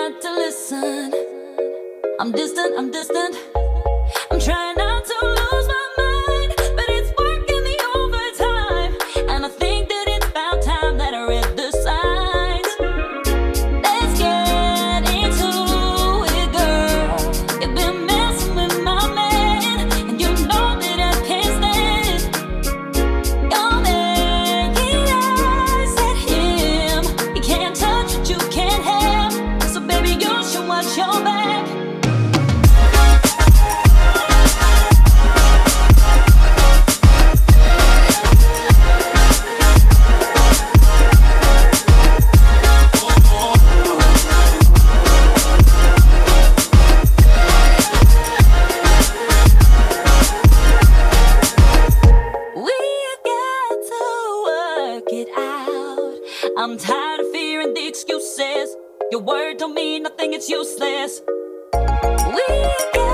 not to listen. I'm distant. I'm trying not to lose my mind, but it's working the overtime. And I think that it's about time that I read the signs. Let's get into it, girl. You've been messing with my man, and you know that I can't stand. You're making eyes at him. You can't touch what you can't have. So baby, you should watch your back. I'm tired of fearing the excuses. Your word don't mean nothing, it's useless. We